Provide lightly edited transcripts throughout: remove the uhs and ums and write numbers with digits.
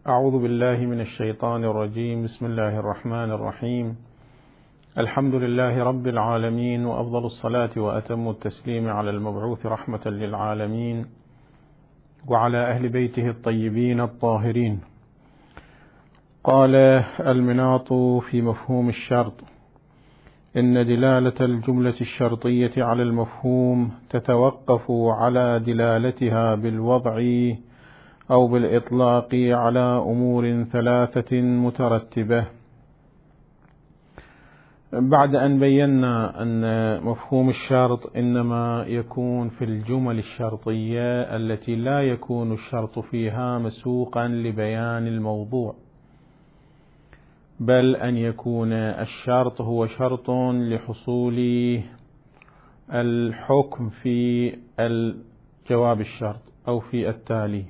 أعوذ بالله من الشيطان الرجيم. بسم الله الرحمن الرحيم. الحمد لله رب العالمين، وأفضل الصلاة وأتم التسليم على المبعوث رحمة للعالمين وعلى أهل بيته الطيبين الطاهرين. قال المناط في مفهوم الشرط: إن دلالة الجملة الشرطية على المفهوم تتوقف على دلالتها بالوضع أو بالإطلاق على أمور ثلاثة مترتبة. بعد أن بينا أن مفهوم الشرط إنما يكون في الجمل الشرطية التي لا يكون الشرط فيها مسوقا لبيان الموضوع، بل أن يكون الشرط هو شرط لحصول الحكم في الجواب الشرط أو في التالي.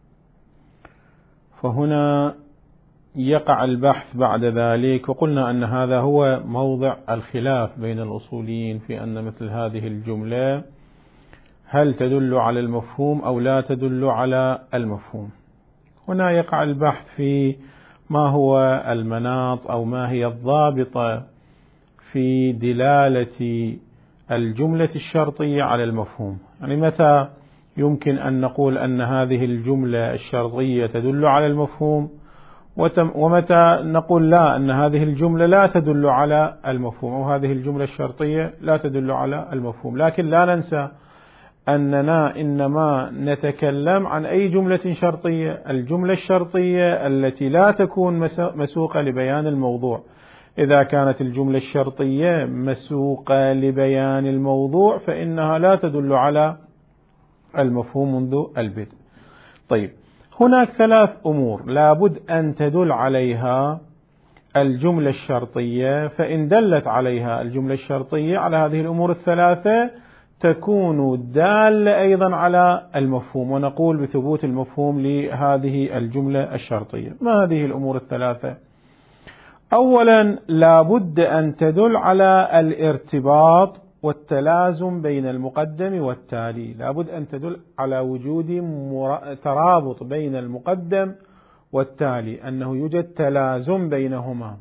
فهنا يقع البحث بعد ذلك، وقلنا أن هذا هو موضع الخلاف بين الأصوليين في أن مثل هذه الجملة هل تدل على المفهوم أو لا تدل على المفهوم. هنا يقع البحث في ما هو المناط أو ما هي الضابطة في دلالة الجملة الشرطية على المفهوم. يعني متى يمكن أن نقول أن هذه الجملة الشرطية تدل على المفهوم، ومتى نقول لا، أن هذه الجملة لا تدل على المفهوم، أو هذه الجملة الشرطية لا تدل على المفهوم. لكن لا ننسى أننا إنما نتكلم عن أي جملة شرطية، الجملة الشرطية التي لا تكون مسوقة لبيان الموضوع. إذا كانت الجملة الشرطية مسوقة لبيان الموضوع فإنها لا تدل على المفهوم منذ البدء. طيب، هناك ثلاث أمور لابد أن تدل عليها الجملة الشرطية، فإن دلت عليها الجملة الشرطية على هذه الأمور الثلاثة تكون دالة أيضا على المفهوم، ونقول بثبوت المفهوم لهذه الجملة الشرطية. ما هذه الأمور الثلاثة؟ أولا، لابد أن تدل على الارتباط والتلازم بين المقدم والتالي. لابد أن تدل على وجود ترابط بين المقدم والتالي، أنه يوجد تلازم بينهما.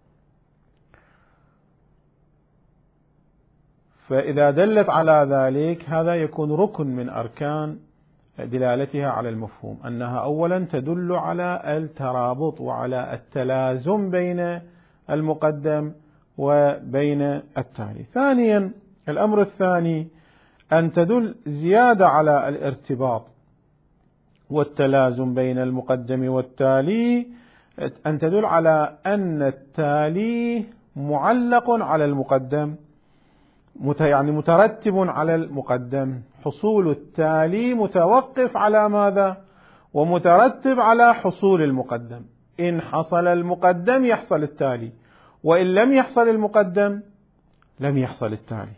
فإذا دلت على ذلك هذا يكون ركن من أركان دلالتها على المفهوم، أنها أولا تدل على الترابط وعلى التلازم بين المقدم وبين التالي. ثانيا، الأمر الثاني أن تدل زيادة على الارتباط والتلازم بين المقدم والتالي، أن تدل على أن التالي معلق على المقدم، يعني مترتب على المقدم. حصول التالي متوقف على ماذا؟ ومترتب على حصول المقدم. إن حصل المقدم يحصل التالي، وإن لم يحصل المقدم لم يحصل التالي،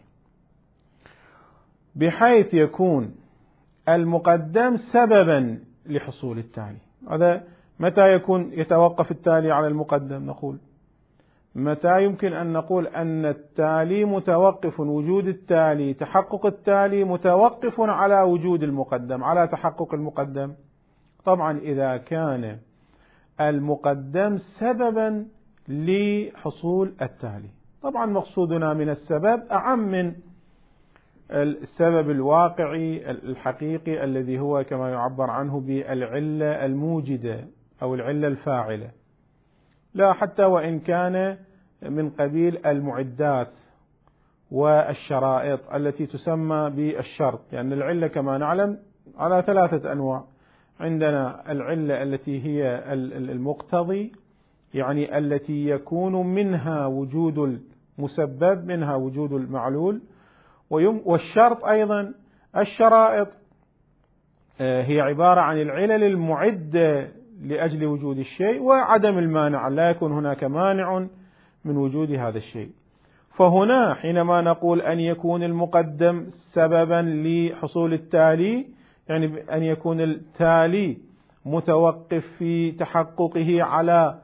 بحيث يكون المقدم سببا لحصول التالي. هذا متى يتوقف التالي على المقدم؟ نقول متى يمكن أن نقول أن التالي متوقف، وجود التالي، تحقق التالي متوقف على وجود المقدم، على تحقق المقدم. طبعا إذا كان المقدم سببا لحصول التالي. طبعا مقصودنا من السبب أعم من السبب الواقعي الحقيقي الذي هو كما يعبر عنه بالعلة الموجدة أو العلة الفاعلة، لا، حتى وإن كان من قبيل المعدات والشرائط التي تسمى بالشرط، لأن يعني العلة كما نعلم على ثلاثة أنواع. عندنا العلة التي هي المقتضي، يعني التي يكون منها وجود المسبب، منها وجود المعلول. والشرط أيضا الشرائط هي عبارة عن العلل المعدة لأجل وجود الشيء وعدم المانع، لا يكون هناك مانع من وجود هذا الشيء. فهنا حينما نقول أن يكون المقدم سببا لحصول التالي، يعني أن يكون التالي متوقف في تحققه على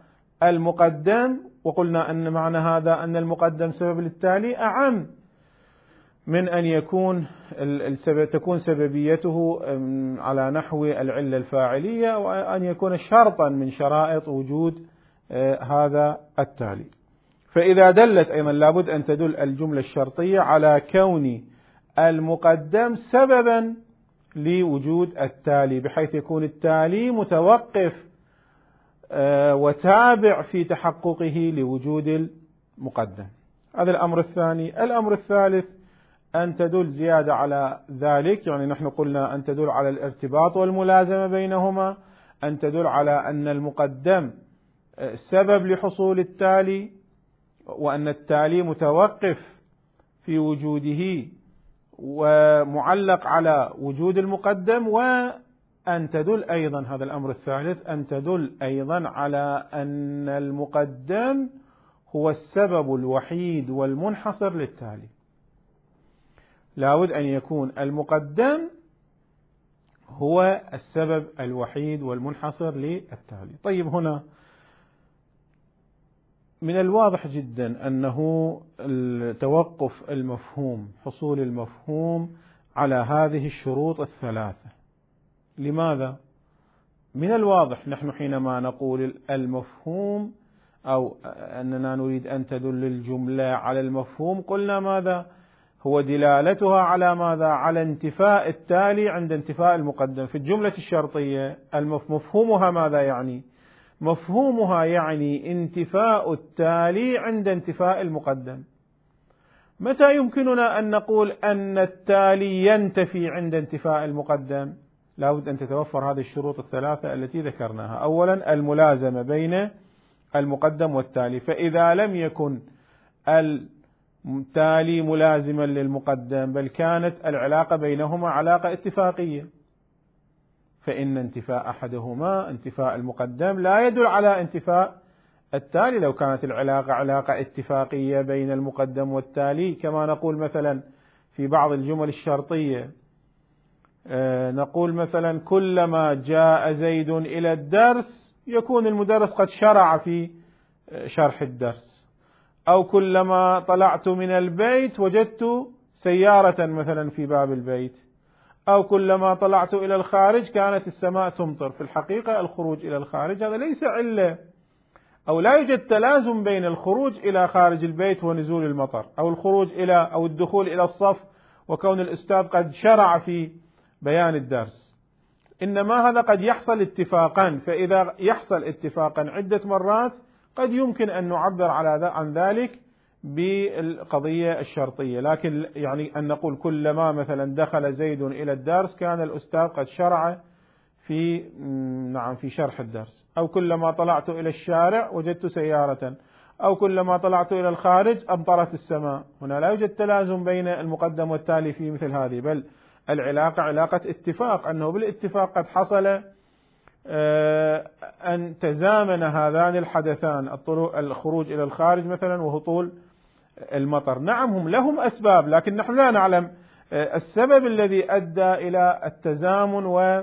المقدم، وقلنا أن معنى هذا أن المقدم سبب للتالي، أعم من أن تكون سببيته على نحو العلة الفاعلية، وأن يكون شرطا من شرائط وجود هذا التالي. فإذا دلت أيضا لابد أن تدل الجملة الشرطية على كون المقدم سببا لوجود التالي، بحيث يكون التالي متوقف وتابع في تحققه لوجود المقدم. هذا الأمر الثاني. الأمر الثالث أن تدل زيادة على ذلك، يعني نحن قلنا أن تدل على الارتباط والملازمة بينهما، أن تدل على أن المقدم سبب لحصول التالي، وأن التالي متوقف في وجوده ومعلق على وجود المقدم، وأن تدل أيضا، هذا الأمر الثالث، أن تدل أيضا على أن المقدم هو السبب الوحيد والمنحصر للتالي. لابد أن يكون المقدم هو السبب الوحيد والمنحصر للتالي. طيب، هنا من الواضح جدا أنه توقف المفهوم، حصول المفهوم على هذه الشروط الثلاثة. لماذا؟ من الواضح نحن حينما نقول المفهوم أو أننا نريد أن تدل الجملة على المفهوم، قلنا ماذا؟ هو دلالتها على ماذا؟ على انتفاء التالي عند انتفاء المقدم. في الجملة الشرطية مفهومها ماذا يعني؟ مفهومها يعني انتفاء التالي عند انتفاء المقدم. متى يمكننا أن نقول أن التالي ينتفي عند انتفاء المقدم؟ لابد أن تتوفر هذه الشروط الثلاثة التي ذكرناها. أولا، الملازمة بين المقدم والتالي، فإذا لم يكن التالي ملازما للمقدم بل كانت العلاقة بينهما علاقة اتفاقية، فإن انتفاء أحدهما، انتفاء المقدم، لا يدل على انتفاء التالي. لو كانت العلاقة علاقة اتفاقية بين المقدم والتالي، كما نقول مثلا في بعض الجمل الشرطية، نقول مثلا: كلما جاء زيد إلى الدرس، يكون المدرس قد شرع في شرح الدرس. أو كلما طلعت من البيت وجدت سيارة مثلا في باب البيت. أو كلما طلعت إلى الخارج كانت السماء تمطر. في الحقيقة الخروج إلى الخارج هذا ليس علة، أو لا يوجد تلازم بين الخروج إلى خارج البيت ونزول المطر، أو الخروج إلى أو الدخول إلى الصف وكون الأستاذ قد شرع في بيان الدرس. إنما هذا قد يحصل اتفاقا، فإذا يحصل اتفاقا عدة مرات قد يمكن أن نعبر عن ذلك بالقضية الشرطية. لكن يعني أن نقول كلما مثلا دخل زيد إلى الدرس كان الأستاذ قد شرع في شرح الدرس. أو كلما طلعت إلى الشارع وجدت سيارة. أو كلما طلعت إلى الخارج أمطرت السماء. هنا لا يوجد تلازم بين المقدم والتالي في مثل هذه، بل العلاقة علاقة اتفاق، أنه بالاتفاق قد حصل أن تزامن هذان الحدثان، الخروج إلى الخارج مثلا وهطول المطر. نعم، هم لهم أسباب، لكن نحن لا نعلم السبب الذي أدى إلى التزامن و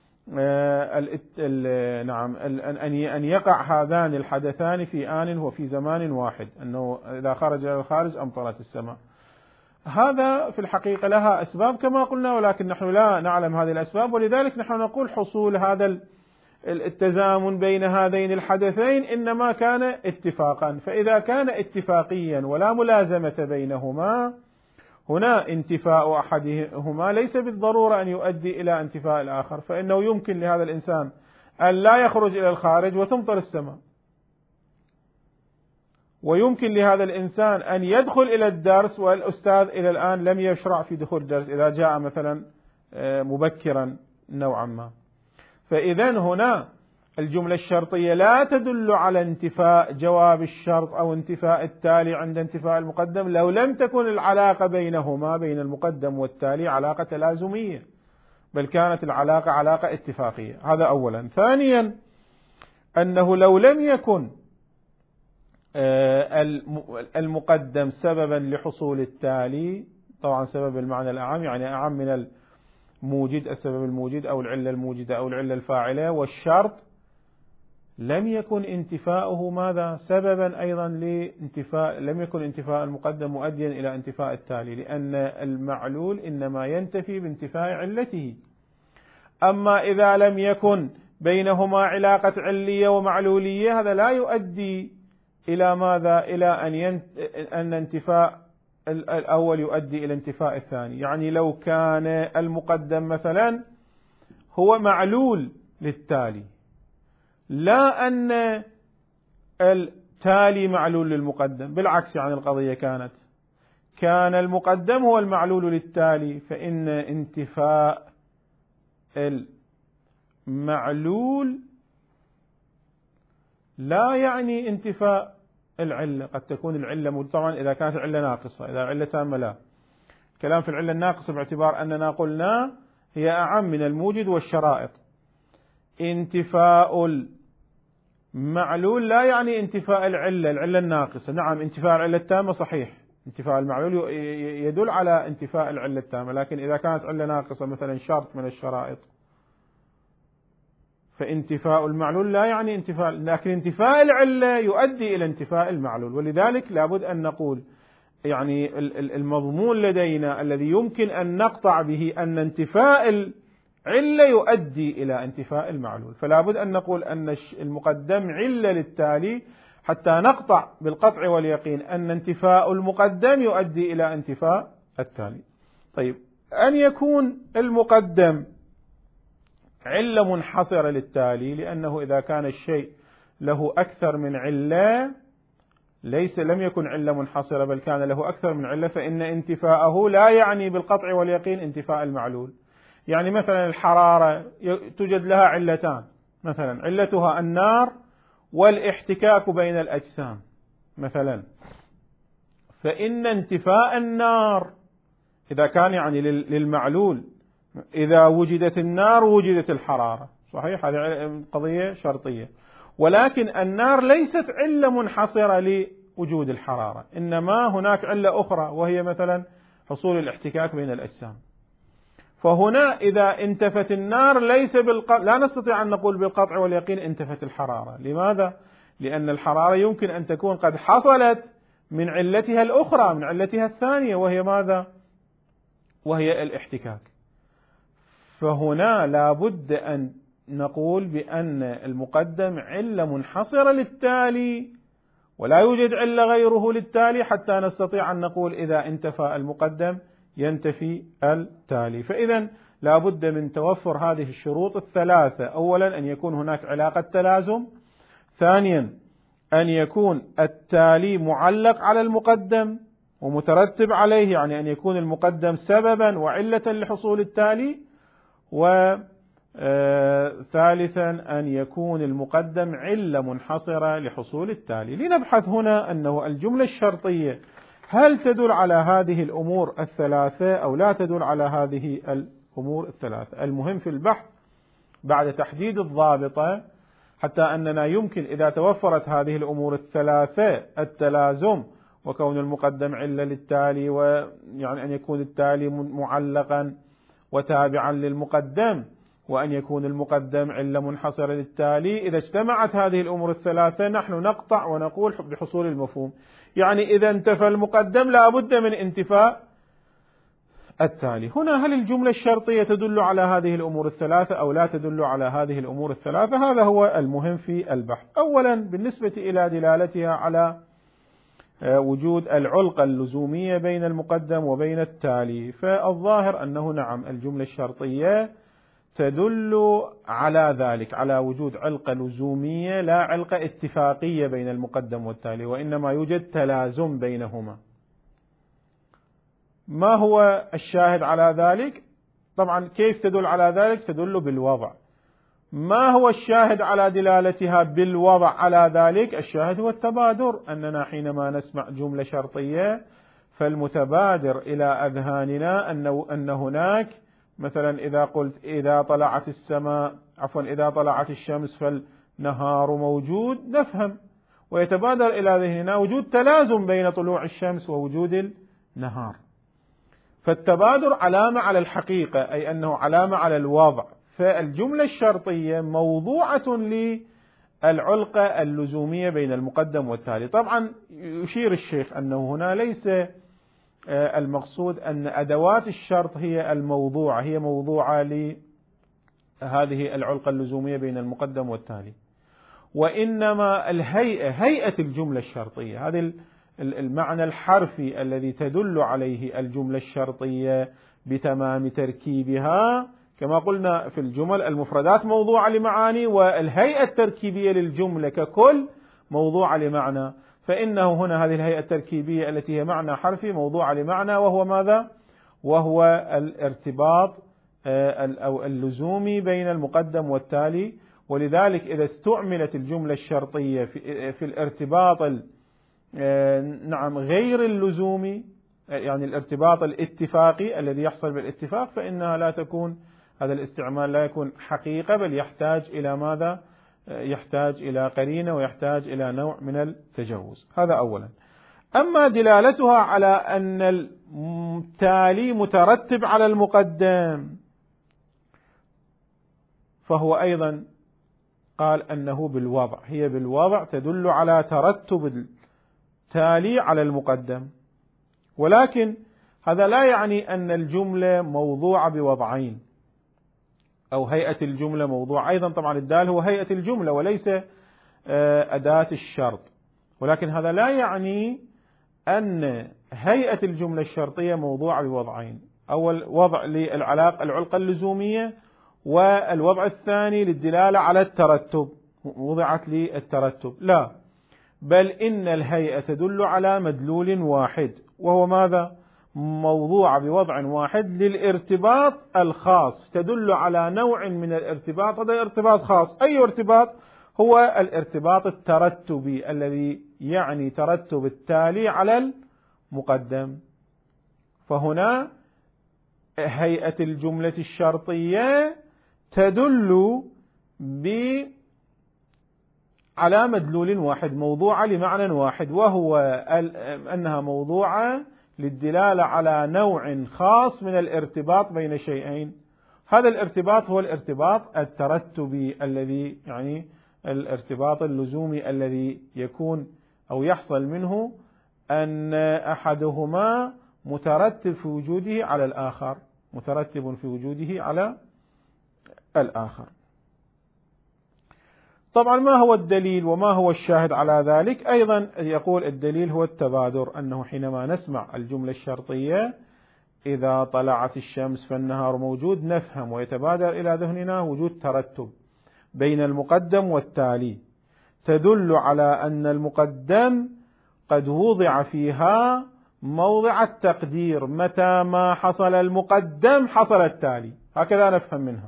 أن يقع هذان الحدثان في آن وفي زمان واحد، أنه إذا خرج إلى الخارج أمطرت السماء. هذا في الحقيقة لها أسباب كما قلنا، ولكن نحن لا نعلم هذه الأسباب، ولذلك نحن نقول حصول هذا التزامن بين هذين الحدثين إنما كان اتفاقا. فإذا كان اتفاقيا ولا ملازمة بينهما، هنا انتفاء أحدهما ليس بالضرورة أن يؤدي إلى انتفاء الآخر، فإنه يمكن لهذا الإنسان أن لا يخرج إلى الخارج وتمطر السماء، ويمكن لهذا الإنسان أن يدخل إلى الدرس والأستاذ إلى الآن لم يشرع في دخول الدرس، إذا جاء مثلا مبكرا نوعا ما. فإذا هنا الجملة الشرطية لا تدل على انتفاء جواب الشرط أو انتفاء التالي عند انتفاء المقدم لو لم تكن العلاقة بينهما، بين المقدم والتالي، علاقة تلازمية، بل كانت العلاقة علاقة اتفاقية. هذا أولا. ثانيا، أنه لو لم يكن المقدم سببا لحصول التالي، طبعا سبب المعنى الأعم، يعني أعم من الموجد، السبب الموجد أو العلة الموجدة أو العلة الفاعلة، والشرط لم يكن انتفاؤه ماذا سببا أيضا لانتفاء، لم يكن انتفاء المقدم مؤديا إلى انتفاء التالي، لأن المعلول إنما ينتفي بانتفاء علته. أما إذا لم يكن بينهما علاقة علية ومعلولية، هذا لا يؤدي إلى ماذا؟ إلى أن انتفاء الأول يؤدي إلى انتفاء الثاني. يعني لو كان المقدم مثلا هو معلول للتالي، لا أن التالي معلول للمقدم، بالعكس، يعني القضية كان المقدم هو المعلول للتالي، فإن انتفاء المعلول لا يعني انتفاء العلة. قد تكون العلة طبعا إذا كانت العلة ناقصة، إذا العلة تامة لا. كلام في العلة الناقصة باعتبار أننا قلنا هي أعم من الموجد والشرائط. انتفاء المعلول لا يعني انتفاء العلة الناقصة. نعم، انتفاء العلة التامة صحيح، انتفاء المعلول يدل على انتفاء العلة التامة، لكن إذا كانت علة ناقصة مثلا شرط من الشرائط، فانتفاء المعلول لا يعني انتفاء، لكن انتفاء العلة يؤدي إلى انتفاء المعلول. ولذلك لابد أن نقول يعني المضمون لدينا الذي يمكن أن نقطع به أن انتفاء العلة يؤدي إلى انتفاء المعلول، فلا بد أن نقول أن المقدم علة للتالي حتى نقطع بالقطع واليقين أن انتفاء المقدم يؤدي إلى انتفاء التالي. طيب، أن يكون المقدم علة منحصرة للتالي، لأنه إذا كان الشيء له أكثر من علة لم يكن علة منحصرة بل كان له أكثر من علة، فإن انتفاءه لا يعني بالقطع واليقين انتفاء المعلول. يعني مثلا الحرارة توجد لها علتان، مثلا علتها النار والاحتكاك بين الأجسام مثلا، فإن انتفاء النار إذا كان يعني للمعلول، إذا وجدت النار وجدت الحرارة، صحيح، هذه قضية شرطية. ولكن النار ليست علة منحصرة لوجود الحرارة، إنما هناك علة أخرى وهي مثلا حصول الاحتكاك بين الأجسام. فهنا إذا انتفت النار لا نستطيع أن نقول بالقطع واليقين انتفت الحرارة. لماذا؟ لأن الحرارة يمكن أن تكون قد حصلت من علتها الأخرى، من علتها الثانية، وهي ماذا؟ وهي الاحتكاك. فهنا لا بد أن نقول بأن المقدم علة منحصرة للتالي ولا يوجد علة غيره للتالي حتى نستطيع أن نقول إذا انتفى المقدم ينتفي التالي. فإذا لا بد من توفر هذه الشروط الثلاثة: أولا أن يكون هناك علاقة تلازم، ثانيا أن يكون التالي معلق على المقدم ومترتب عليه، يعني أن يكون المقدم سببا وعلة لحصول التالي، وثالثا أن يكون المقدم علة منحصرة لحصول التالي. لنبحث هنا أنه الجملة الشرطية هل تدل على هذه الأمور الثلاثة أو لا تدل على هذه الأمور الثلاثة. المهم في البحث بعد تحديد الضابطة، حتى أننا يمكن إذا توفرت هذه الأمور الثلاثة: التلازم، وكون المقدم علة للتالي، ويعني أن يكون التالي معلقا وتابعا للمقدم، وأن يكون المقدم علة منحصرة للتالي، إذا اجتمعت هذه الأمور الثلاثة نحن نقطع ونقول بحصول المفهوم. يعني إذا انتفى المقدم لا بد من انتفاء التالي. هنا هل الجملة الشرطية تدل على هذه الأمور الثلاثة أو لا تدل على هذه الأمور الثلاثة؟ هذا هو المهم في البحث. أولا بالنسبة إلى دلالتها على وجود العلقة اللزومية بين المقدم وبين التالي، فالظاهر أنه نعم، الجملة الشرطية تدل على ذلك، على وجود علقة لزومية لا علقة اتفاقية بين المقدم والتالي، وإنما يوجد تلازم بينهما. ما هو الشاهد على ذلك؟ طبعا كيف تدل على ذلك؟ تدل بالوضع. ما هو الشاهد على دلالتها بالوضع على ذلك؟ الشاهد هو التبادر، أننا حينما نسمع جملة شرطية فالمتبادر إلى أذهاننا أن هناك مثلا إذا قلت إذا طلعت الشمس فالنهار موجود، نفهم ويتبادر إلى ذهننا وجود تلازم بين طلوع الشمس ووجود النهار. فالتبادر علامة على الحقيقة، أي أنه علامة على الوضع. فالجملة الشرطية موضوعة العلقة اللزومية بين المقدم والتالي. طبعا يشير الشيخ أنه هنا ليس المقصود أن أدوات الشرط هي الموضوعة، هي موضوعة لهذه العلقة اللزومية بين المقدم والتالي، وإنما الهيئة، هيئة الجملة الشرطية، هذا المعنى الحرفي الذي تدل عليه الجملة الشرطية بتمام تركيبها. كما قلنا في الجمل المفردات موضوعة لمعاني، والهيئة التركيبية للجملة ككل موضوعة لمعنى، فإنه هنا هذه الهيئة التركيبية التي هي معنى حرفي موضوعة لمعنى، وهو ماذا؟ وهو الارتباط أو اللزومي بين المقدم والتالي. ولذلك إذا استعملت الجملة الشرطية في الارتباط غير اللزومي، يعني الارتباط الاتفاقي الذي يحصل بالاتفاق، فإنها لا تكون، هذا الاستعمال لا يكون حقيقة، بل يحتاج إلى ماذا؟ يحتاج إلى قرينة ويحتاج إلى نوع من التجوز. هذا أولا. أما دلالتها على أن التالي مترتب على المقدم، فهو أيضا قال أنه بالوضع، هي بالوضع تدل على ترتب التالي على المقدم، ولكن هذا لا يعني أن الجملة موضوعة بوضعين أو هيئة الجملة موضوع. أيضا طبعا الدال هو هيئة الجملة وليس أداة الشرط، ولكن هذا لا يعني أن هيئة الجملة الشرطية موضوعة بوضعين، أول وضع للعلقة اللزومية، والوضع الثاني للدلالة على الترتب، وضعت للترتب، لا، بل إن الهيئة تدل على مدلول واحد، وهو ماذا؟ موضوع بوضع واحد للارتباط الخاص، تدل على نوع من الارتباط، هذا ارتباط خاص. أي ارتباط؟ هو الارتباط الترتبي الذي يعني ترتب التالي على المقدم. فهنا هيئة الجملة الشرطية تدل على مدلول واحد، موضوعة لمعنى واحد، وهو أنها موضوعة للدلالة على نوع خاص من الارتباط بين شيئين. هذا الارتباط هو الارتباط الترتبي الذي يعني الارتباط اللزومي الذي يكون أو يحصل منه أن أحدهما مترتب في وجوده على الآخر، مترتب في وجوده على الآخر. طبعا ما هو الدليل وما هو الشاهد على ذلك؟ أيضا يقول الدليل هو التبادر، أنه حينما نسمع الجملة الشرطية إذا طلعت الشمس فالنهار موجود، نفهم ويتبادر إلى ذهننا وجود ترتب بين المقدم والتالي، تدل على أن المقدم قد وضع فيها موضع التقدير، متى ما حصل المقدم حصل التالي، هكذا نفهم منها.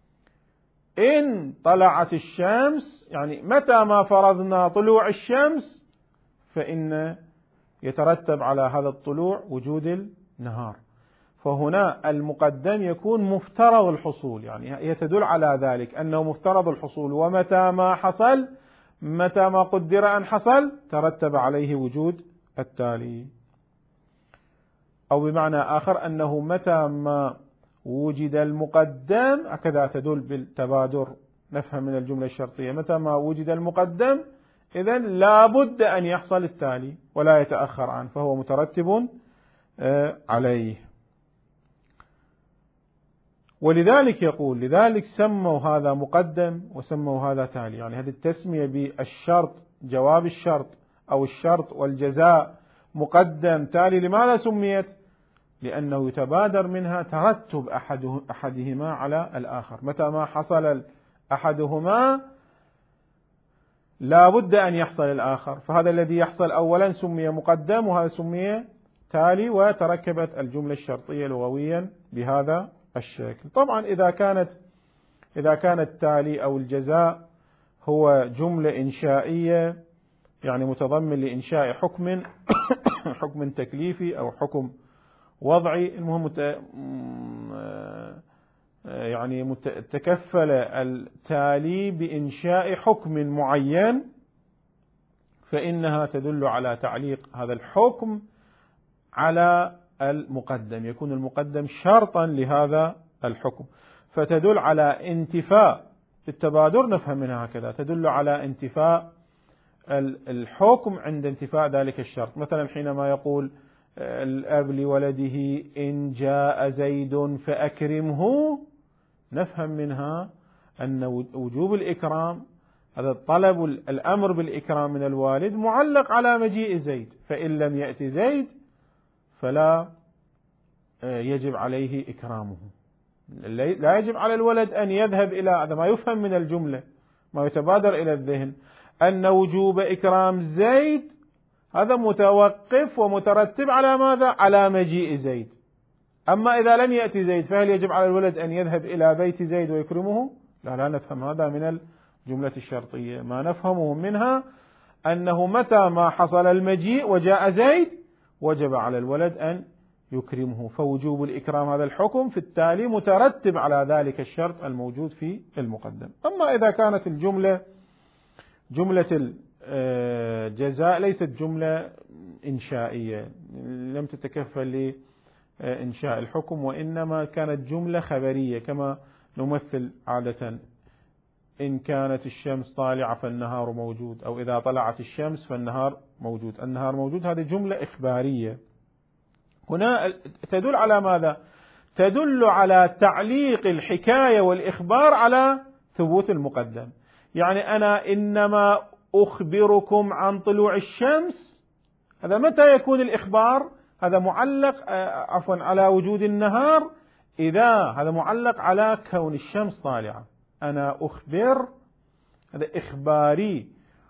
إن طلعت الشمس يعني متى ما فرضنا طلوع الشمس، فإن يترتب على هذا الطلوع وجود النهار، فهنا المقدم يكون مفترض الحصول، يعني هي تدل على ذلك أنه مفترض الحصول، ومتى ما حصل، متى ما قدر أن حصل، ترتب عليه وجود التالي. أو بمعنى آخر أنه متى ما وجد المقدم، هكذا تدل بالتبادر، نفهم من الجملة الشرطية متى ما وجد المقدم إذن لا بد أن يحصل التالي ولا يتأخر عنه، فهو مترتب عليه. ولذلك يقول لذلك سموا هذا مقدم وسموا هذا تالي، يعني هذه التسمية بالشرط، جواب الشرط أو الشرط والجزاء مقدم تالي، لماذا سميت؟ لأنه يتبادر منها ترتب أحدهما على الآخر، متى ما حصل أحدهما لا بد أن يحصل الآخر، فهذا الذي يحصل أولا سمي مقدم وهذا سمي تالي، وتركبت الجملة الشرطية لغويا بهذا الشكل. طبعا إذا كان التالي أو الجزاء هو جملة إنشائية، يعني متضمن لإنشاء حكم حكم تكليفي أو حكم وضعي، المهم يعني تكفل التالي بإنشاء حكم معين، فإنها تدل على تعليق هذا الحكم على المقدم، يكون المقدم شرطا لهذا الحكم، فتدل على انتفاء بالتبادر نفهم منها هكذا، تدل على انتفاء الحكم عند انتفاء ذلك الشرط. مثلا حينما يقول الأب لولده إن جاء زيد فأكرمه، نفهم منها أن وجوب الإكرام، هذا الطلب الأمر بالإكرام من الوالد معلق على مجيء زيد، فإن لم يأتي زيد فلا يجب عليه إكرامه. لا يجب على الولد أن يذهب إلى هذا، ما يفهم من الجملة، ما يتبادر إلى الذهن أن وجوب إكرام زيد هذا متوقف ومترتب على ماذا؟ على مجيء زيد. أما إذا لم يأتي زيد فهل يجب على الولد أن يذهب إلى بيت زيد ويكرمه؟ لا نفهم هذا من الجملة الشرطية. ما نفهمه منها أنه متى ما حصل المجيء وجاء زيد وجب على الولد أن يكرمه، فوجوب الإكرام هذا الحكم في التالي مترتب على ذلك الشرط الموجود في المقدم. أما إذا كانت الجملة جملة الجزاء ليست جملة إنشائية، لم تتكفل لإنشاء الحكم، وإنما كانت جملة خبرية كما نمثل عادة: إن كانت الشمس طالعة فالنهار موجود، أو إذا طلعت الشمس فالنهار موجود. النهار موجود هذه جملة إخبارية. هنا تدل على ماذا؟ تدل على تعليق الحكاية والإخبار على ثبوت المقدم. يعني أنا إنما أخبركم عن طلوع الشمس، هذا متى يكون الإخبار؟ هذا معلق على وجود النهار، إذا هذا معلق على كون الشمس طالعة. أنا أخبر، هذا إخباري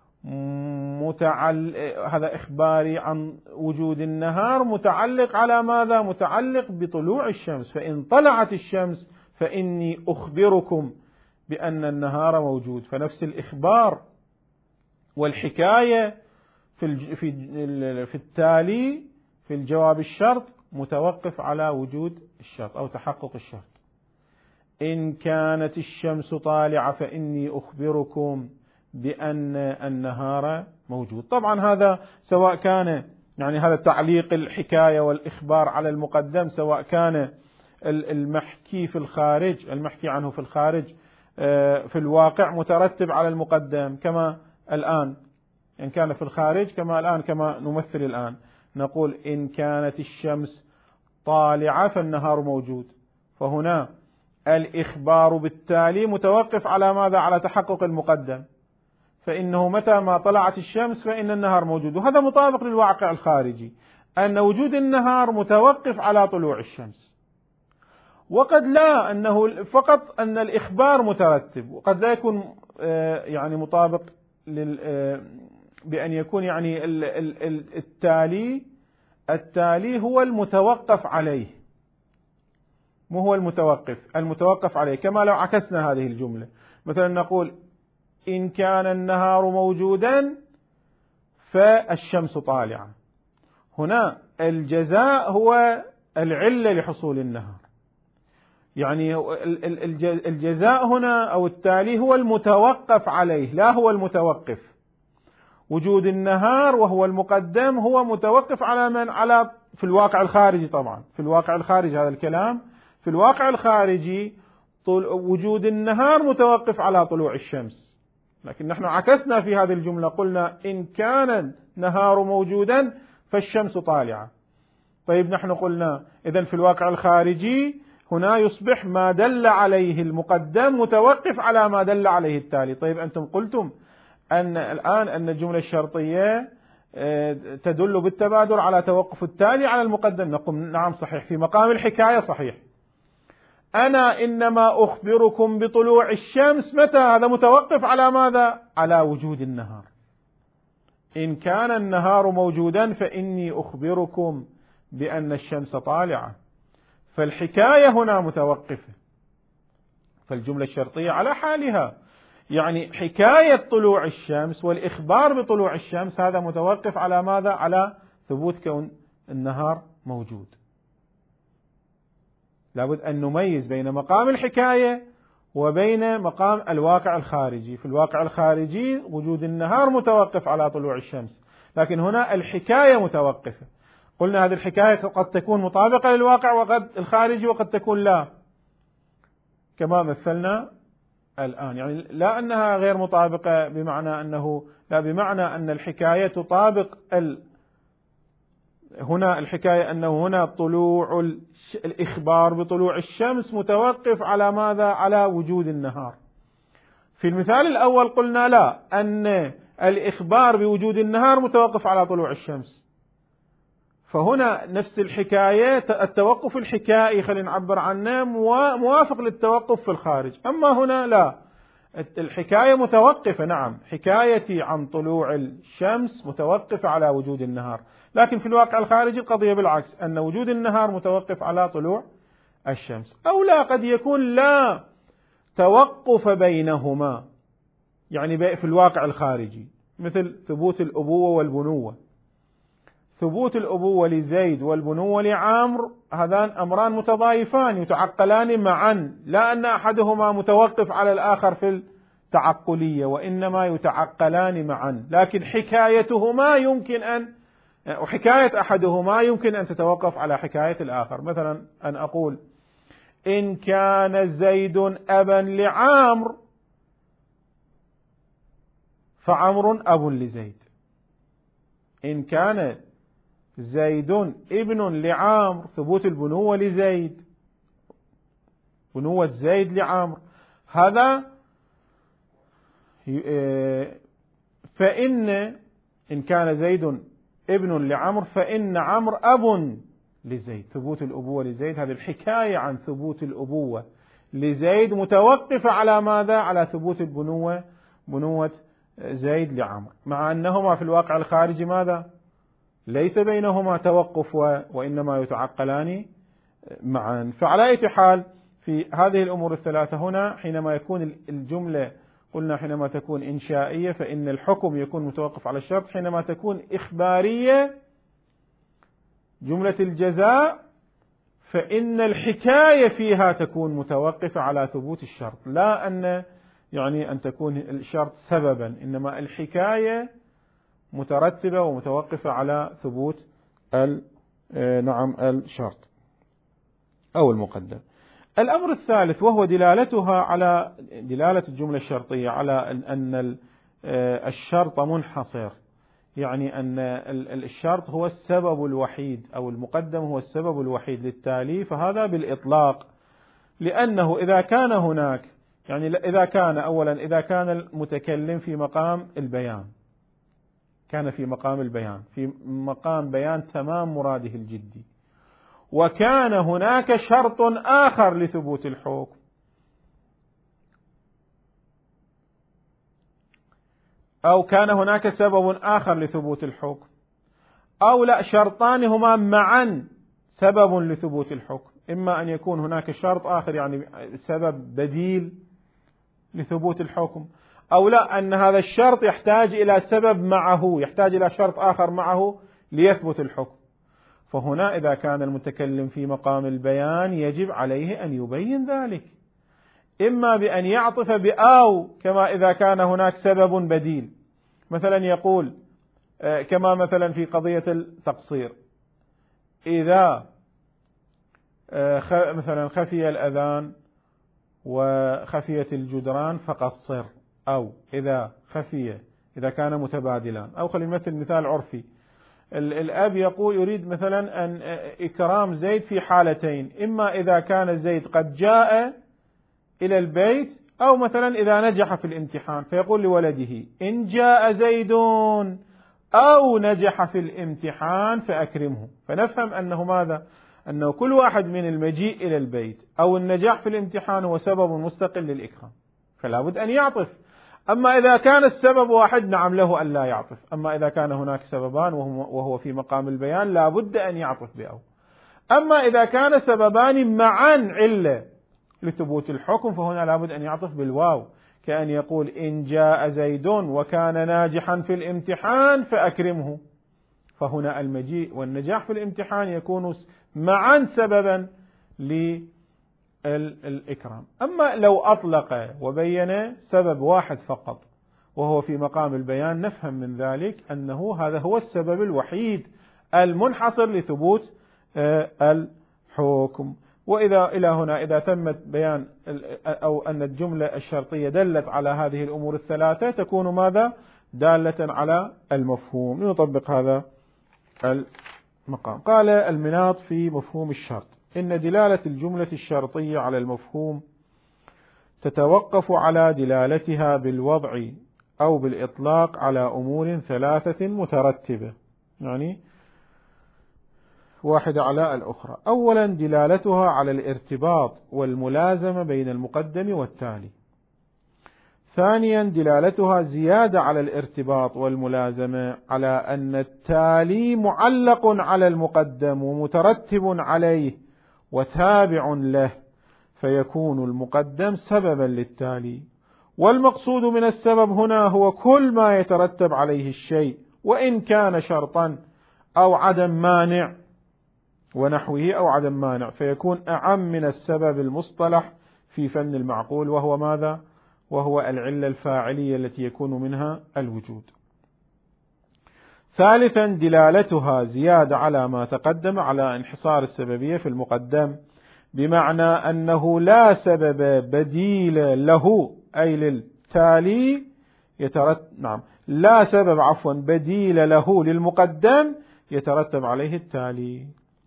هذا إخباري عن وجود النهار متعلق على ماذا؟ متعلق بطلوع الشمس. فإن طلعت الشمس فإني أخبركم بأن النهار موجود. فنفس الإخبار والحكاية في التالي في الجواب الشرط متوقف على وجود الشرط أو تحقق الشرط. إن كانت الشمس طالعة فإني أخبركم بأن النهار موجود. طبعا هذا سواء كان يعني هذا تعليق الحكاية والإخبار على المقدم، سواء كان المحكي في الخارج، المحكي عنه في الخارج في الواقع مترتب على المقدم كما الآن، إن كان في الخارج كما الآن، كما نمثل الآن نقول إن كانت الشمس طالعة فالنهار موجود. فهنا الإخبار بالتالي متوقف على ماذا؟ على تحقق المقدم، فإنه متى ما طلعت الشمس فإن النهار موجود. وهذا مطابق للواقع الخارجي، أن وجود النهار متوقف على طلوع الشمس. وقد لا، أنه فقط أن الإخبار مترتب، وقد لا يكون يعني مطابق بأن يكون يعني التالي هو المتوقف عليه، مو هو المتوقف عليه. كما لو عكسنا هذه الجملة، مثلا نقول إن كان النهار موجودا فالشمس طالعة. هنا الجزاء هو العلة لحصول النهار، يعني الجزاء هنا أو التالي هو المتوقف عليه، لا هو المتوقف. وجود النهار وهو المقدم هو متوقف على من؟ على في الواقع الخارجي. طبعا في الواقع الخارجي هذا الكلام، في الواقع الخارجي وجود النهار متوقف على طلوع الشمس، لكن نحن عكسنا في هذه الجملة، قلنا إن كان النهار موجودا فالشمس طالعة. طيب نحن قلنا إذن في الواقع الخارجي هنا يصبح ما دل عليه المقدم متوقف على ما دل عليه التالي. طيب أنتم قلتم أن الجملة الشرطية تدل بالتبادر على توقف التالي على المقدم. نقول نعم صحيح، في مقام الحكاية صحيح. أنا إنما أخبركم بطلوع الشمس، متى؟ هذا متوقف على ماذا؟ على وجود النهار. إن كان النهار موجودا فإني أخبركم بأن الشمس طالعة. فالحكاية هنا متوقفة، فالجملة الشرطية على حالها، يعني حكاية طلوع الشمس والإخبار بطلوع الشمس هذا متوقف على ماذا؟ على ثبوت كون النهار موجود. لابد أن نميز بين مقام الحكاية وبين مقام الواقع الخارجي. في الواقع الخارجي وجود النهار متوقف على طلوع الشمس، لكن هنا الحكاية متوقفة. قلنا هذه الحكاية قد تكون مطابقة للواقع وقد الخارجي، وقد تكون لا، كما مثلنا الآن، يعني لا أنها غير مطابقة بمعنى أنه لا، بمعنى أن الحكاية تطابق هنا الحكاية أنه هنا طلوع الإخبار بطلوع الشمس متوقف على ماذا؟ على وجود النهار. في المثال الأول قلنا لا، أن الإخبار بوجود النهار متوقف على طلوع الشمس، فهنا نفس الحكاية التوقف الحكائي خلينا نعبر عنه موافق للتوقف في الخارج. أما هنا لا، الحكاية متوقفة، نعم حكايتي عن طلوع الشمس متوقفة على وجود النهار، لكن في الواقع الخارجي القضية بالعكس، أن وجود النهار متوقف على طلوع الشمس. أو لا، قد يكون لا توقف بينهما، يعني في الواقع الخارجي، مثل ثبوت الأبوة والبنوة. ثبوت الأبوة لزيد والبنوة لعامر، هذان أمران متضايفان يتعقلان معا، لا أن أحدهما متوقف على الآخر في التعقلية، وإنما يتعقلان معا، لكن حكاية أحدهما يمكن أن تتوقف على حكاية الآخر. مثلا أن أقول إن كان زيد أبا لعامر فعمر أب لزيد. إن كان زيد ابن لعامر، ثبوت البنوة لزيد، بنوة زيد لعامر، هذا إن كان زيد ابن لعمر فإن عمر أب لزيد، ثبوت الأبوة لزيد. هذه الحكاية عن ثبوت الأبوة لزيد متوقفة على ماذا؟ على ثبوت البنوة، بنوة زيد لعمر، مع أنهما في الواقع الخارجي ماذا؟ ليس بينهما توقف، وإنما يتعقلان معا. فعلى أي حال في هذه الأمور الثلاثة هنا، حينما يكون الجملة قلنا حينما تكون إنشائية فإن الحكم يكون متوقف على الشرط، حينما تكون إخبارية جملة الجزاء فإن الحكاية فيها تكون متوقفة على ثبوت الشرط، لا أن يعني أن تكون الشرط سببا، إنما الحكاية مترتبة ومتوقفة على ثبوت الشرط أو المقدم. الأمر الثالث وهو دلالتها على دلالة الجملة الشرطية على أن الشرط منحصر، يعني أن الشرط هو السبب الوحيد أو المقدم هو السبب الوحيد للتالي، فهذا بالإطلاق، لأنه إذا كان هناك، يعني إذا كان أولا إذا كان المتكلم في مقام البيان، كان في مقام البيان، في مقام بيان تمام مراده الجدي، وكان هناك شرط آخر لثبوت الحكم، أو كان هناك سبب آخر لثبوت الحكم، أو لا شرطان هما معا سبب لثبوت الحكم، إما أن يكون هناك شرط آخر يعني سبب بديل لثبوت الحكم، أو لا أن هذا الشرط يحتاج إلى سبب معه، يحتاج إلى شرط آخر معه ليثبت الحكم. فهنا إذا كان المتكلم في مقام البيان يجب عليه أن يبين ذلك، إما بأن يعطف بأو، كما إذا كان هناك سبب بديل، مثلا يقول كما مثلا في قضية التقصير، إذا مثلا خفي الأذان وخفيت الجدران فقصر، أو إذا كان متبادلان، أو خلينا نمثل مثال عرفي، الأب يقول يريد مثلا أن إكرام زيد في حالتين، إما إذا كان زيد قد جاء إلى البيت، أو مثلا إذا نجح في الامتحان، فيقول لولده إن جاء زيد أو نجح في الامتحان فأكرمه. فنفهم أنه ماذا؟ أنه كل واحد من المجيء إلى البيت أو النجاح في الامتحان هو سبب مستقل للإكرام، فلا بد أن يعطف. أما إذا كان السبب واحد نعم له أن لا يعطف، أما إذا كان هناك سببان وهو في مقام البيان لا بد أن يعطف بأو. أما إذا كان سببان معا علة لثبوت الحكم فهنا لا بد أن يعطف بالواو، كأن يقول إن جاء زيد وكان ناجحا في الامتحان فأكرمه، فهنا المجيء والنجاح في الامتحان يكون معا سببا للإكرام. أما لو أطلق وبين سبب واحد فقط وهو في مقام البيان، نفهم من ذلك أنه هذا هو السبب الوحيد المنحصر لثبوت الحكم. وإذا إلى هنا إذا تمت بيان أو أن الجملة الشرطية دلت على هذه الأمور الثلاثة تكون ماذا؟ دالة على المفهوم. لنطبق هذا المقام. قال المناط في مفهوم الشرط: إن دلالة الجملة الشرطية على المفهوم تتوقف على دلالتها بالوضع أو بالإطلاق على أمور ثلاثة مترتبة، يعني واحدة على الأخرى. أولا دلالتها على الارتباط والملازمة بين المقدم والتالي. ثانيا دلالتها زيادة على الارتباط والملازمة على أن التالي معلق على المقدم ومترتب عليه وتابع له، فيكون المقدم سببا للتالي. والمقصود من السبب هنا هو كل ما يترتب عليه الشيء وإن كان شرطا أو عدم مانع ونحوه أو عدم مانع، فيكون أعم من السبب المصطلح في فن المعقول، وهو ماذا؟ وهو العلة الفاعلية التي يكون منها الوجود. ثالثا دلالتها زيادة على ما تقدم على انحصار السببية في المقدم، بمعنى أنه لا سبب بديل له أي للتالي لا سبب بديل له للمقدم يترتب عليه التالي.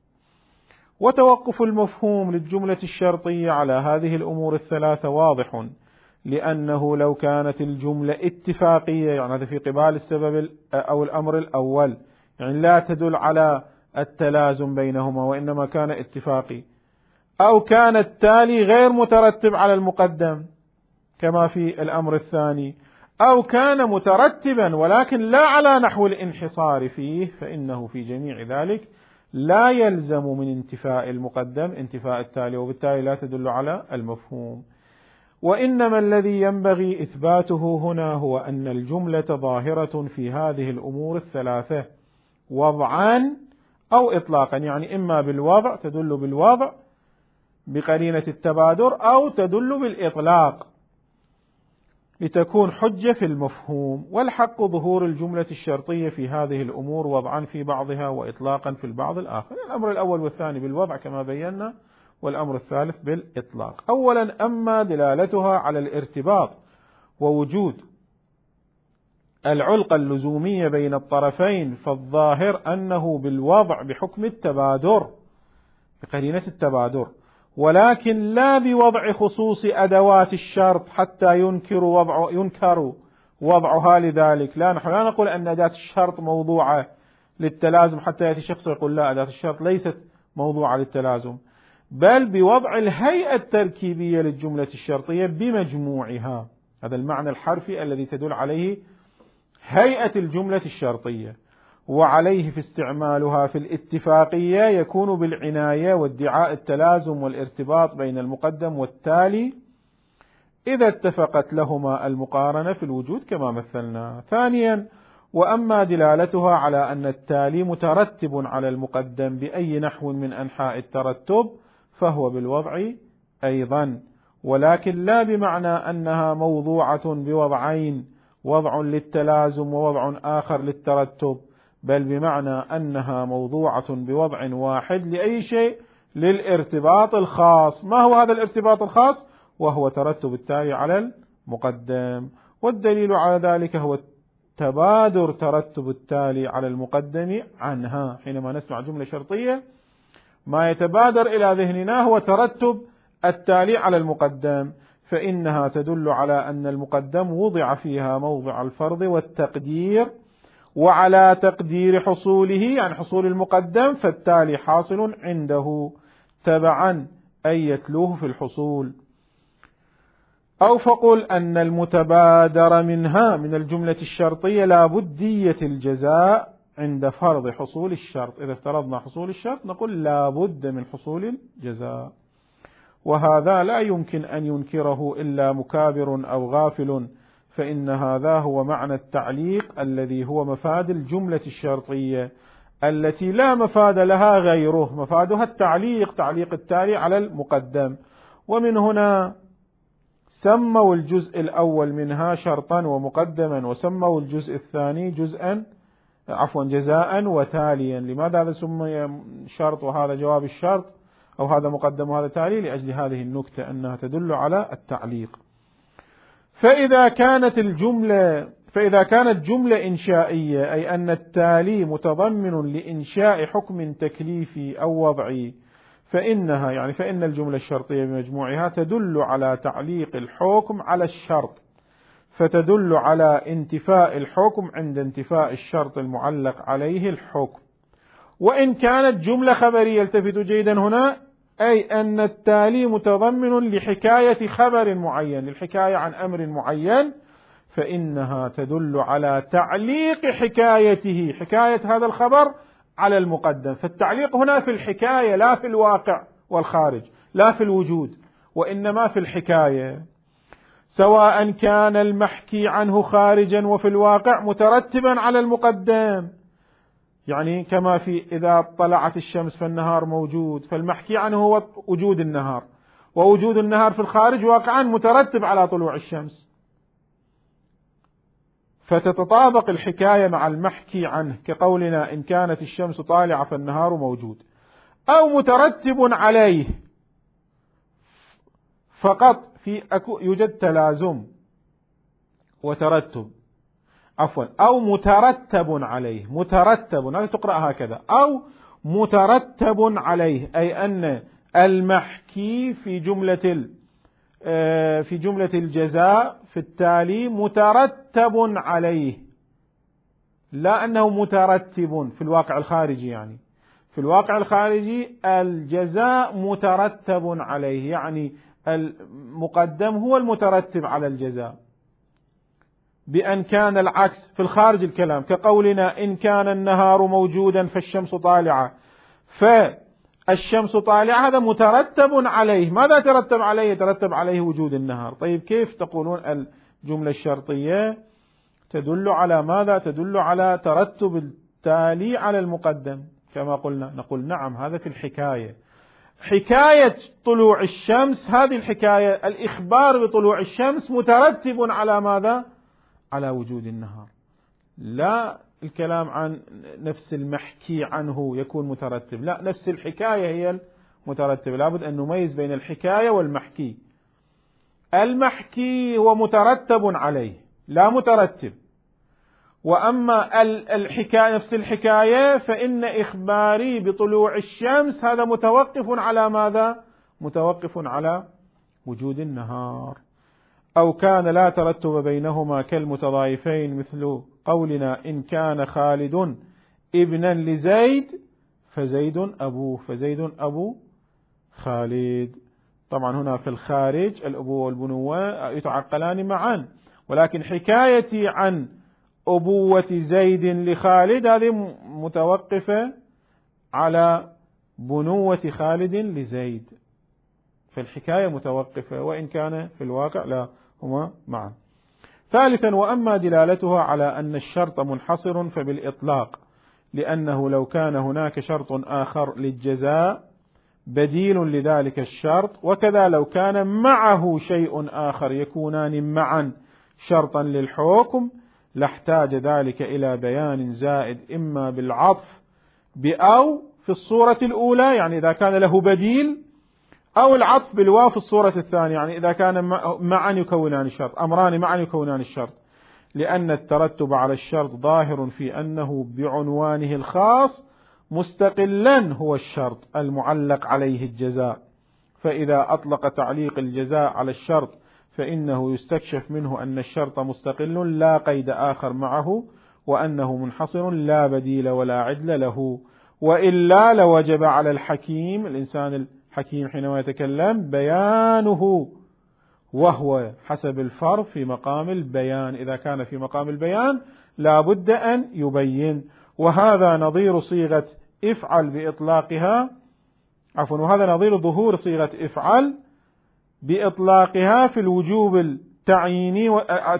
وتوقف المفهوم للجملة الشرطية على هذه الأمور الثلاثة واضح، لأنه لو كانت الجملة اتفاقية، يعني هذا في قبال السبب أو الأمر الأول، يعني لا تدل على التلازم بينهما وإنما كان اتفاقي، أو كان التالي غير مترتب على المقدم كما في الأمر الثاني، أو كان مترتبا ولكن لا على نحو الانحصار فيه، فإنه في جميع ذلك لا يلزم من انتفاء المقدم انتفاء التالي، وبالتالي لا تدل على المفهوم. وإنما الذي ينبغي إثباته هنا هو أن الجملة ظاهرة في هذه الأمور الثلاثة وضعا أو إطلاقا، يعني إما بالوضع تدل بالوضع بقرينة التبادر، أو تدل بالإطلاق لتكون حجة في المفهوم. والحق ظهور الجملة الشرطية في هذه الأمور وضعا في بعضها وإطلاقا في البعض الآخر. الأمر الأول والثاني بالوضع كما بينا، والأمر الثالث بالإطلاق. أولا أما دلالتها على الارتباط ووجود العلقة اللزومية بين الطرفين، فالظاهر أنه بالوضع بحكم التبادر بقرينة التبادر، ولكن لا بوضع خصوص أدوات الشرط حتى ينكر وضعها لذلك. نحن لا نقول أن أداة الشرط موضوعة للتلازم حتى يأتي شخص يقول لا أداة الشرط ليست موضوعة للتلازم، بل بوضع الهيئة التركيبية للجملة الشرطية بمجموعها. هذا المعنى الحرفي الذي تدل عليه هيئة الجملة الشرطية، وعليه في استعمالها في الاتفاقية يكون بالعناية وادعاء التلازم والارتباط بين المقدم والتالي إذا اتفقت لهما المقارنة في الوجود كما مثلنا. ثانيا وأما دلالتها على أن التالي مترتب على المقدم بأي نحو من أنحاء الترتب، فهو بالوضع أيضا، ولكن لا بمعنى أنها موضوعة بوضعين، وضع للتلازم ووضع آخر للترتب، بل بمعنى أنها موضوعة بوضع واحد لأي شيء؟ للارتباط الخاص. ما هو هذا الارتباط الخاص؟ وهو ترتب التالي على المقدم. والدليل على ذلك هو تبادر ترتب التالي على المقدم عنها. حينما نسمع جملة شرطية ما يتبادر إلى ذهننا هو ترتب التالي على المقدم، فإنها تدل على أن المقدم وضع فيها موضع الفرض والتقدير، وعلى تقدير حصوله يعني حصول المقدم فالتالي حاصل عنده تبعا أي يتلوه في الحصول. أو فقل أن المتبادر منها من الجملة الشرطية لا بدية الجزاء عند فرض حصول الشرط. إذا افترضنا حصول الشرط نقول لا بد من حصول الجزاء، وهذا لا يمكن أن ينكره إلا مكابر أو غافل، فإن هذا هو معنى التعليق الذي هو مفاد الجملة الشرطية التي لا مفاد لها غيره، مفادها التعليق، تعليق التالي على المقدم. ومن هنا سموا الجزء الأول منها شرطا ومقدما، وسموا الجزء الثاني جزاء وتاليا. لماذا هذا سمي شرط وهذا جواب الشرط أو هذا مقدم وهذا تالي لأجل هذه النكتة أنها تدل على التعليق. فإذا كانت جملة إنشائية، أي أن التالي متضمن لإنشاء حكم تكليفي أو وضعي، فإن الجملة الشرطية بمجموعها تدل على تعليق الحكم على الشرط، فتدل على انتفاء الحكم عند انتفاء الشرط المعلق عليه الحكم. وإن كانت جملة خبرية، التفت جيدا هنا، أي أن التالي متضمن لحكاية خبر معين، الحكاية عن أمر معين، فإنها تدل على تعليق حكاية هذا الخبر على المقدم. فالتعليق هنا في الحكاية لا في الواقع والخارج، لا في الوجود، وإنما في الحكاية، سواء كان المحكي عنه خارجا وفي الواقع مترتبا على المقدم، يعني كما في إذا طلعت الشمس فالنهار موجود، فالمحكي عنه هو وجود النهار، ووجود النهار في الخارج واقعا مترتب على طلوع الشمس، فتتطابق الحكاية مع المحكي عنه، كقولنا إن كانت الشمس طالعة فالنهار موجود، أو مترتب عليه فقط يوجد تلازم وترتب، أو مترتب عليه، هذا تقرأ هكذا، أو مترتب عليه، أي أن المحكي في جملة الجزاء في التالي مترتب عليه، لا أنه مترتب في الواقع الخارجي، يعني في الواقع الخارجي الجزاء مترتب عليه، يعني المقدم هو المترتب على الجزاء، بأن كان العكس في الخارج الكلام، كقولنا إن كان النهار موجودا فالشمس طالعة، فالشمس طالعة هذا مترتب عليه. ماذا ترتب عليه؟ يترتب عليه وجود النهار. طيب كيف تقولون الجملة الشرطية تدل على ماذا؟ تدل على ترتب التالي على المقدم كما قلنا. نقول نعم، هذا في الحكاية، حكاية طلوع الشمس، هذه الحكاية الإخبار بطلوع الشمس مترتب على ماذا؟ على وجود النهار، لا الكلام عن نفس المحكي عنه يكون مترتب، لا، نفس الحكاية هي المترتب. لابد أن نميز بين الحكاية والمحكي. المحكي هو مترتب عليه لا مترتب، وأما الحكاية نفس الحكاية فإن إخباري بطلوع الشمس هذا متوقف على ماذا؟ متوقف على وجود النهار. أو كان لا ترتب بينهما كالمتضايفين، مثل قولنا إن كان خالد ابنا لزيد فزيد أبو خالد. طبعا هنا في الخارج الأبوة والبنوة يتعقلان معا، ولكن حكايتي عن أبوة زيد لخالد هذه متوقفة على بنوة خالد لزيد، فالحكاية متوقفة، وإن كان في الواقع لا، هما معا. ثالثا، وأما دلالتها على أن الشرط منحصر فبالإطلاق، لأنه لو كان هناك شرط آخر للجزاء بديل لذلك الشرط، وكذا لو كان معه شيء آخر يكونان معا شرطا للحكم، لاحتاج ذلك إلى بيان زائد، إما بالعطف بأو في الصورة الأولى، يعني إذا كان له بديل، أو العطف بالواو في الصورة الثانية، يعني إذا كان معا يكونان الشرط، أمران معا يكونان الشرط، لأن الترتب على الشرط ظاهر في أنه بعنوانه الخاص مستقلا هو الشرط المعلق عليه الجزاء، فإذا أطلق تعليق الجزاء على الشرط فإنه يستكشف منه أن الشرط مستقل لا قيد آخر معه، وأنه منحصر لا بديل ولا عدل له، وإلا لوجب على الحكيم، الإنسان الحكيم حينما يتكلم، بيانه، وهو حسب الفرض في مقام البيان. إذا كان في مقام البيان لا بد أن يبين، وهذا نظير صيغة افعل بإطلاقها، وهذا نظير ظهور صيغة افعل بإطلاقها في الوجوب التعييني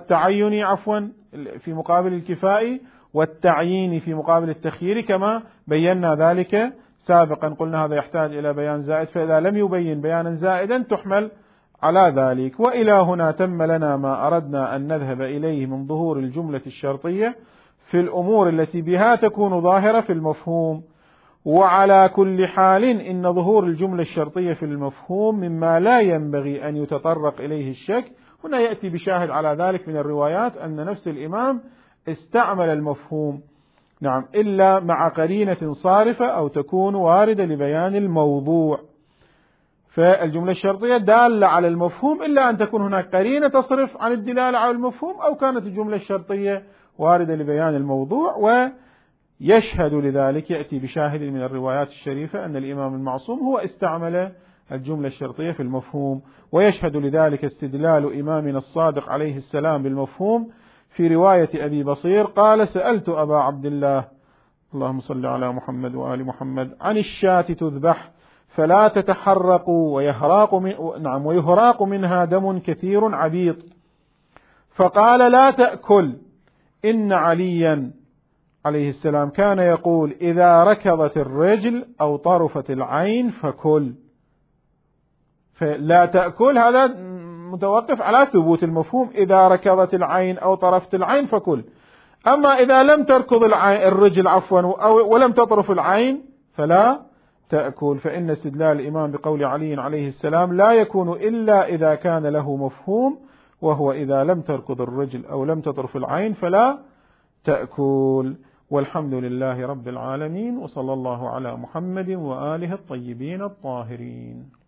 في مقابل الكفائي، والتعيين في مقابل التخيير، كما بينا ذلك سابقا. قلنا هذا يحتاج إلى بيان زائد، فإذا لم يبين بيانا زائدا تحمل على ذلك. وإلى هنا تم لنا ما أردنا أن نذهب إليه من ظهور الجملة الشرطية في الأمور التي بها تكون ظاهرة في المفهوم، وعلى كل حال إن ظهور الجملة الشرطية في المفهوم مما لا ينبغي أن يتطرق إليه الشك. هنا يأتي بشاهد على ذلك من الروايات أن نفس الإمام استعمل المفهوم، نعم، إلا مع قرينة صارفة أو تكون واردة لبيان الموضوع. فالجملة الشرطية دالة على المفهوم إلا أن تكون هناك قرينة تصرف عن الدلالة على المفهوم، أو كانت الجملة الشرطية واردة لبيان الموضوع. ويشهد لذلك، يأتي بشاهد من الروايات الشريفة أن الإمام المعصوم هو استعمل الجملة الشرطية في المفهوم. ويشهد لذلك استدلال إمامنا الصادق عليه السلام بالمفهوم في رواية أبي بصير قال: سألت أبا عبد الله، اللهم صل على محمد وآل محمد، عن الشاة تذبح فلا تتحرق ويهراق منها دم كثير عبيط، فقال: لا تأكل، إن عليا عليه السلام كان يقول: إذا ركضت الرجل أو طرفت العين فكل. فلا تأكل هذا متوقف على ثبوت المفهوم، إذا ركضت العين أو طرفت العين فكل. أما إذا لم تركض الرجل ولم تطرف العين فلا تأكل. فإن استدلال الإمام بقول علي عليه السلام لا يكون إلا إذا كان له مفهوم، وهو إذا لم تركض الرجل أو لم تطرف العين فلا تأكل. والحمد لله رب العالمين، وصلى الله على محمد وآله الطيبين الطاهرين.